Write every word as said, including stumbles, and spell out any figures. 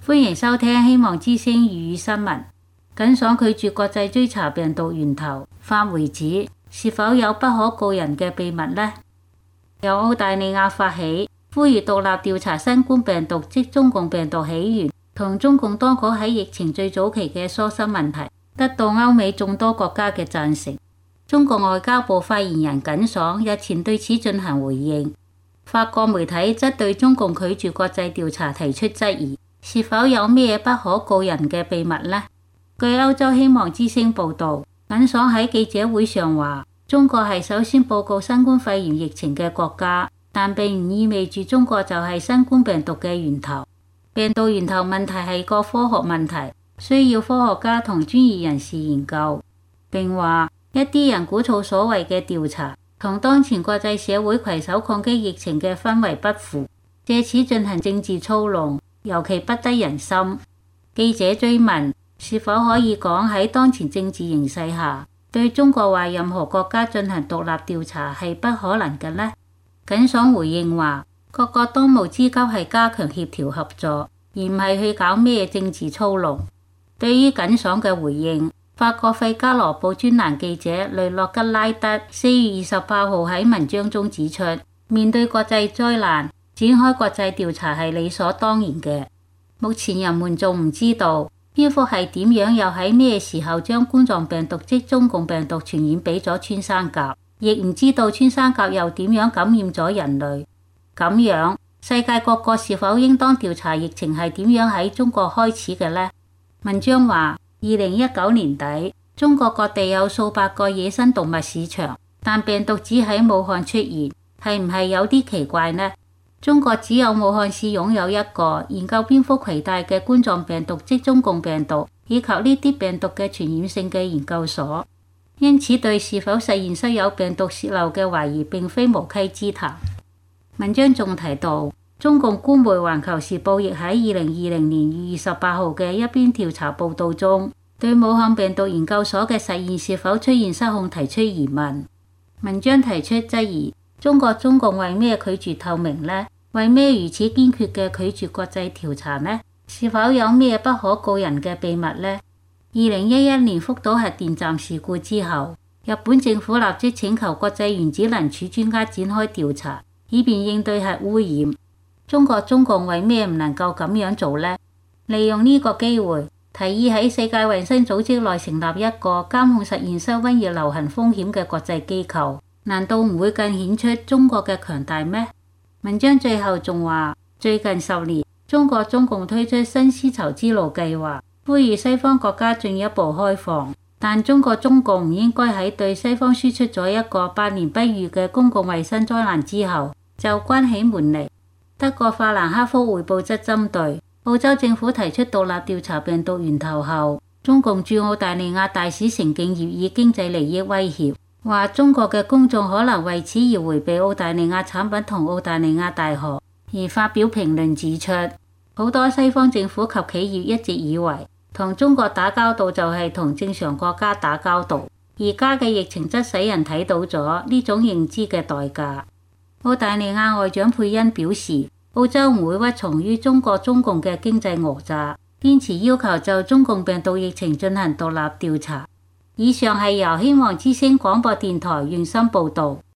歡迎收聽希望之聲粵語新聞。耿爽拒絕國際追查病毒源頭，發回指是否有不可告人嘅秘密呢？由澳大利亞發起，呼籲獨立調查新冠病毒即中共病毒起源同中共當局喺疫情最早期嘅疏失問題，得到歐美眾多國家嘅贊成。中國外交部發言人耿爽日前對此進行回應。法國媒體則對中共拒絕國際調查提出質疑，是否有咩不可告人嘅秘密呢？據歐洲希望之聲報導，耿爽喺記者會上話：中國係首先報告新冠肺炎疫情嘅國家，但並唔意味住中國就係新冠病毒嘅源頭。病毒源頭問題係個科學問題，需要科學家同專業人士研究。並話一啲人鼓噪所謂嘅調查，同當前國際社會攜手抗擊疫情嘅氛圍不符，借此進行政治操弄，尤其不得人心。記者追問是否可以講喺當前政治形勢下，對中國或任何國家進行獨立調查係不可能嘅呢？耿爽回應話：各國當務之急係加強協調合作，而唔係去搞咩政治操弄。對於耿爽嘅回應，法國費加羅報專欄記者雷諾吉拉德四月二十八號喺文章中指出，面對國際災難，展開國際調查係理所當然嘅。目前人們仲唔知道蝙蝠係點樣又喺咩時候將冠狀病毒即中共病毒傳染俾咗穿山甲，亦唔知道穿山甲又點樣感染咗人類。咁樣，世界各國是否應當調查疫情係點樣喺中國開始嘅呢？文章話，二零一九年底，中國各地有數百個野生動物市場，但病毒只喺武漢出現，係唔係有啲奇怪呢？中國只有武漢市擁有一個研究蝙蝠攜帶嘅冠狀病毒即中共病毒以及呢啲病毒嘅傳染性嘅研究所，因此對是否實驗室有病毒洩漏嘅懷疑並非無稽之談。文章仲提到，中共官媒《環球時報》亦喺二零二零年二月二十八號嘅一篇調查報導中，對武漢病毒研究所嘅實驗是否出現失控提出疑問。文章提出質疑：中國中共為咩拒絕透明呢？為咩如此堅決嘅拒絕國際調查呢？是否有咩不可告人嘅秘密呢？二零一一年福島核電站事故之後，日本政府立即請求國際原子能處專家展開調查，以便應對核污染。中國中共為咩唔能夠咁樣做呢？利用呢個機會，提議喺世界衛生組織內成立一個監控實驗室瘟疫流行風險嘅國際機構，難道唔會更顯出中國嘅強大咩？文章最後仲話，最近十年，中國中共推出新絲綢之路計劃，呼籲西方國家進一步開放，但中國中共唔應該喺對西方輸出咗一個百年不遇嘅公共衛生災難之後，就關起門嚟。德國法蘭克福匯報則針對澳洲政府提出獨立調查病毒源頭後，中共駐澳大利亞大使成敬業以經濟利益威脅，話中國嘅公眾可能為此而迴避澳大利亞產品同澳大利亞大學，而發表評論指出，好多西方政府及企業一直以為同中國打交道就係同正常國家打交道，而家嘅疫情則使人睇到咗呢種認知嘅代價。澳大利亞外長佩恩表示，澳洲唔會屈從於中國中共嘅經濟訛詐，堅持要求就中共病毒疫情進行獨立調查。以上係由希望之聲廣播電台原聲報導。